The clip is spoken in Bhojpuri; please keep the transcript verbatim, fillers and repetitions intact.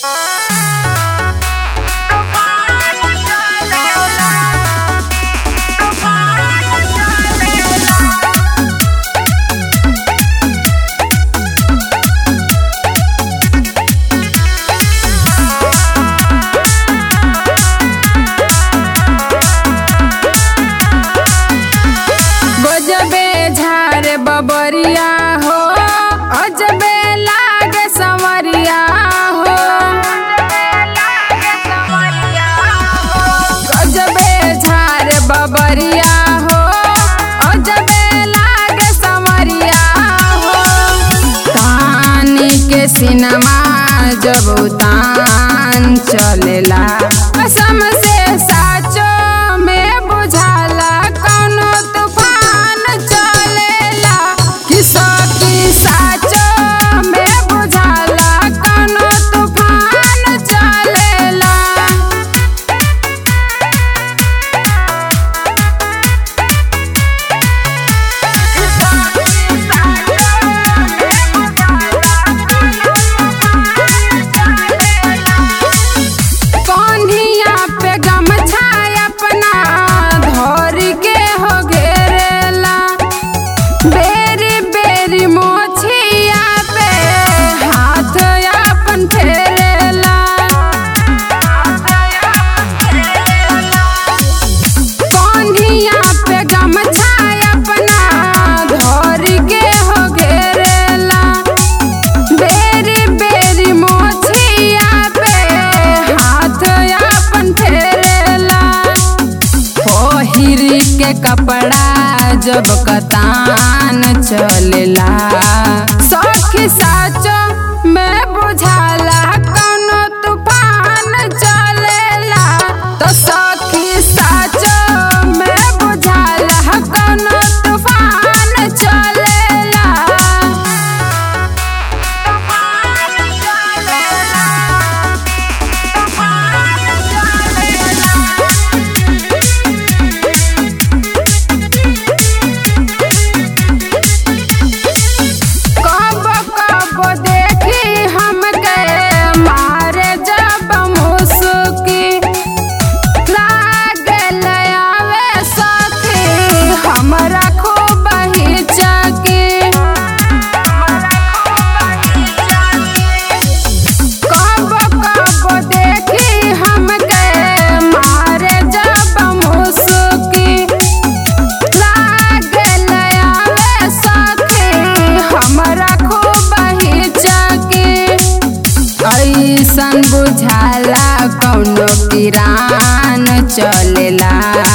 बबरिया हो अजबे लागे संवरिया हो अजबे झार बबरिया हो अजबे लागे संवरिया हो तानी के सिनेमा जब उतान चलेला कसम से साचो में बुझाला कौनो तूफान चलेला किसो की साचो में बुझाला कौनो तूफान चलेला। कौनिया पे गमछा अपना धोर के हो घेरेला बेरी बेरी मोछिया पे हाथ अपन फेरेला कौनिया पे गमछा अपना धोर के हो घेरेला बेरी बेरी मोछिया पे हाथ अपन फेरेला ओहिरी के कपड़ा जब कतान चलेला सखी साचो में बुझाला कौनो तूफान चलेला तो सखी साचो में बुझाला कौनो तूफान चलेला। कब कब देखी हमके मारे जब मुस्की लागल आवे सखी हमरा खूब हिचकी कब कब देखी हमके मारे जब मुस्की लागल आवे सखी हमरा खूब हिचकी ऐसन बुझाला कौनो किरान चलेला।